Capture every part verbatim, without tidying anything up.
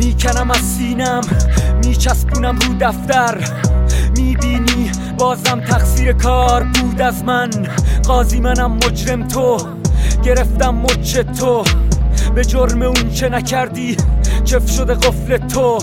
میکنم از سینم، میچسبونم رو دفتر. میبینی بازم تقصیر کار بود از من. قاضی منم مجرم تو، گرفتم مچ تو. به جرم اون چه نکردی چف شده قفل تو.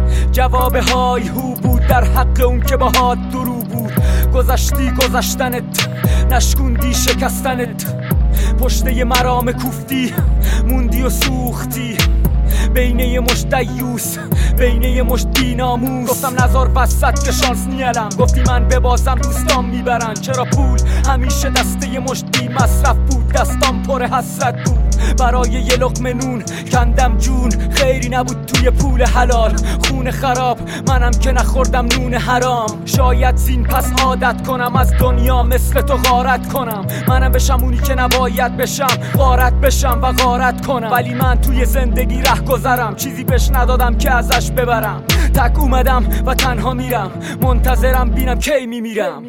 جواب های هو بود در حق اون که باهات درو بود. گذشتی گذشتنت، نشکوندی شکستنت. پشته مرام کوفتی موندی و سوختی. بینه یه مشت دیوس، بینه یه مشت بیناموس. گفتم نزار وسط که شانس نیلم. گفتی من ببازم دوستام میبرن. چرا پول همیشه دسته یه مشت بی مصرف بود. دستام پر حسرت بود برای یه لقمه نون. کندم جون، خیری نبود توی پول حلال. خون خراب منم که نخوردم نون حرام. شاید زین پس عادت کنم از دنیا مثل تو غارت کنم. منم بشم اونی که نباید بشم، غارت بشم و غارت کنم. ولی من توی زندگی ره گذرم، چیزی بهش ندادم که ازش ببرم. تک اومدم و تنها میرم، منتظرم بینم کی میمیرم.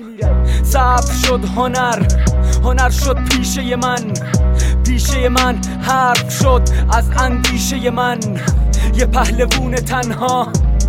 صبر شد هنر، هنر شد پیشه من. پیشه من حرف شد از اندیشه من. یه پهلوون تنها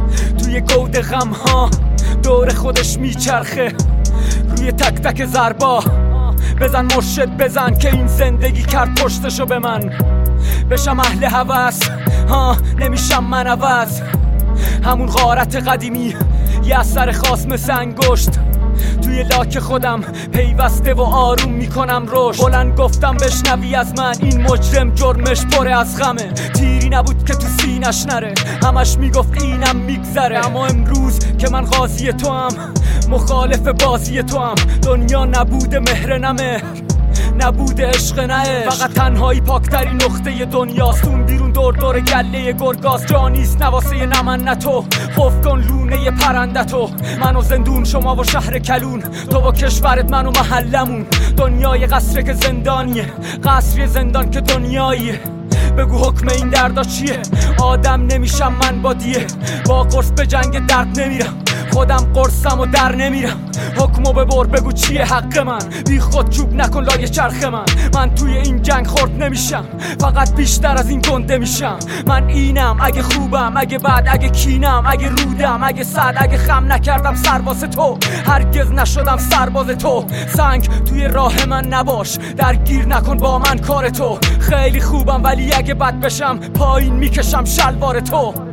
توی گود غمها، دور خودش میچرخه روی تک تک ضربا. بزن مرشد بزن که این زندگی کرد پشتشو به من. بشم اهل هوس، ها نمیشم من عوض. همون غارت قدیمی، یه اثر خاص مثل انگشت. توی لاک خودم پیوسته و آروم میکنم رشد. بلند گفتم بشنوی از من، این مجرم جرمش پره از غمه. تیری نبود که تو سینش نره، همش میگفت اینم میگذره. اما امروز که من قاضی تو هم، مخالف بازی تو هم. دنیا نبوده مهر نمهر، نبوده عشق نه. فقط تنهایی پاکترین نقطه دنیاست. اون بیرون دور دور گله گرگاست. جانیست نواسه نمن نه تو. خوف کن لونه پرنده تو. من و زندون، شما و شهر کلون. تو و کشورت، من و محلمون. دنیای قصر که زندانیه، قصر زندان که دنیاییه. بگو حکم این دردا چیه؟ آدم نمیشم من با دیه. با قرص به جنگ درد نمیرم، خودم قرصم و در نمیرم. حکمو ببر بگو چیه حق من. بی خود چوب نکن لای چرخ من. من توی این جنگ خورد نمیشم، فقط بیشتر از این گنده میشم. من اینم، اگه خوبم اگه بد، اگه کینم اگه رودم اگه صد، اگه خم نکردم سرباز تو، هرگز نشدم سرباز تو. سنگ توی راه من نباش، درگیر نکن با من کار تو. خیلی خوبم ولی اگه بد بشم پایین میکشم شلوار تو.